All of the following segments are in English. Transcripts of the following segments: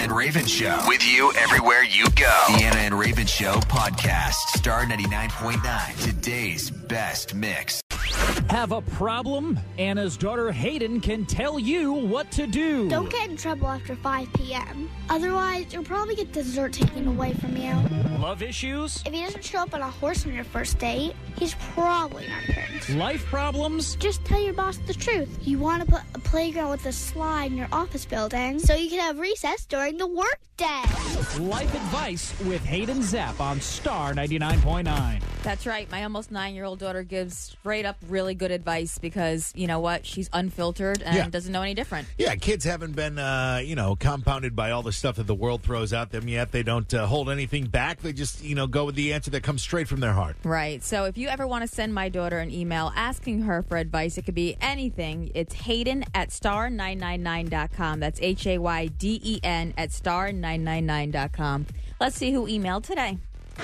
and Raven Show. With you everywhere you go. The Anna and Raven Show podcast. Star 99.9. Today's best mix. Have a problem? Anna's daughter Hayden can tell you what to do. Don't get in trouble after 5 p.m. Otherwise, you'll probably get dessert taken away from you. Love issues? If he doesn't show up on a horse on your first date, he's probably not good. Life problems? Just tell your boss the truth. You want to put a playground with a slide in your office building so you can have recess during the workday. Life advice with Hayden Zapp on Star 99.9. That's right. My almost 9-year-old daughter gives straight up really good advice because, you know what, she's unfiltered and doesn't know any different. Yeah, kids haven't been, compounded by all the stuff that the world throws at them yet. They don't hold anything back. They just, go with the answer that comes straight from their heart. Right. So if you ever want to send my daughter an email asking her for advice, it could be anything. It's Hayden at star999.com. That's Hayden at star999.com. Let's see who emailed today.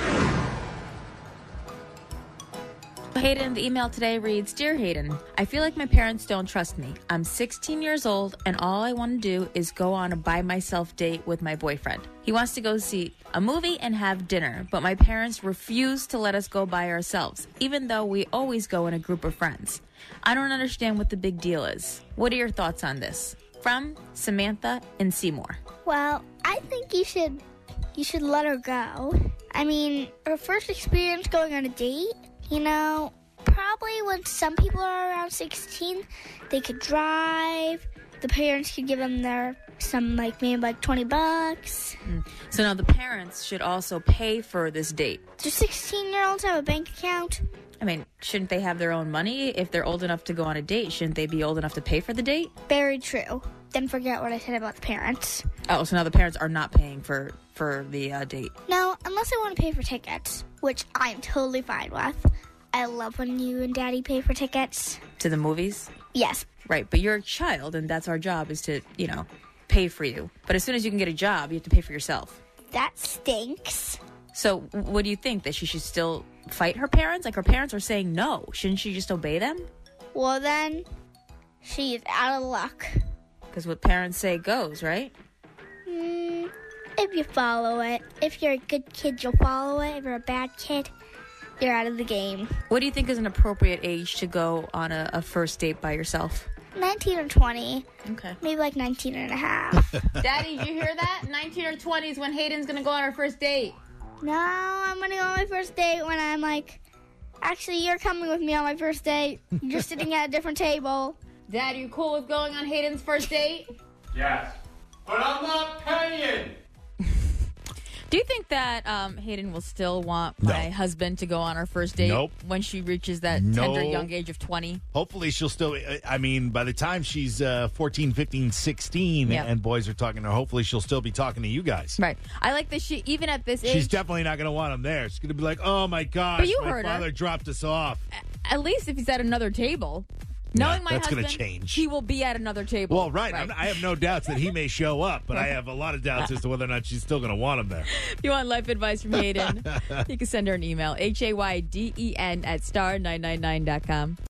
Hayden, the email today reads, Dear Hayden, I feel like my parents don't trust me. I'm 16 years old, and all I want to do is go on a by-myself date with my boyfriend. He wants to go see a movie and have dinner, but my parents refuse to let us go by ourselves, even though we always go in a group of friends. I don't understand what the big deal is. What are your thoughts on this? From Samantha in Seymour. Well, I think you should let her go. I mean, her first experience going on a date, probably when some people are around 16, they could drive. The parents could give them maybe $20. So now the parents should also pay for this date. Do 16-year-olds have a bank account? I mean, shouldn't they have their own money? If they're old enough to go on a date, shouldn't they be old enough to pay for the date? Very true. Then forget what I said about the parents. Oh, so now the parents are not paying for the date. No, unless I want to pay for tickets, which I'm totally fine with. I love when you and Daddy pay for tickets. To the movies? Yes. Right, but you're a child, and that's our job is to, pay for you. But as soon as you can get a job, you have to pay for yourself. That stinks. So what do you think? That she should still fight her parents? Like, her parents are saying no. Shouldn't she just obey them? Well, then, she's out of luck. Because what parents say goes, right? If you follow it. If you're a good kid, you'll follow it. If you're a bad kid, you're out of the game. What do you think is an appropriate age to go on a first date by yourself? 19 or 20. Okay. Maybe like 19 and a half. Daddy, did you hear that? 19 or 20 is when Hayden's going to go on her first date. No, I'm going to go on my first date when I'm actually, you're coming with me on my first date. You're sitting at a different table. Dad, are you cool with going on Hayden's first date? Yes. But I'm not paying. Do you think that Hayden will still want my husband to go on our first date when she reaches that tender young age of 20? Hopefully she'll still, by the time she's 14, 15, 16 and boys are talking to her, hopefully she'll still be talking to you guys. Right. I like that she, even at this age. She's definitely not going to want him there. She's going to be like, oh my gosh, my father dropped us off. At least if he's at another table. Knowing my that's husband, going to change. He will be at another table. Well, right. I have no doubts that he may show up, but I have a lot of doubts as to whether or not she's still going to want him there. If you want life advice from Hayden, you can send her an email, Hayden at star999.com.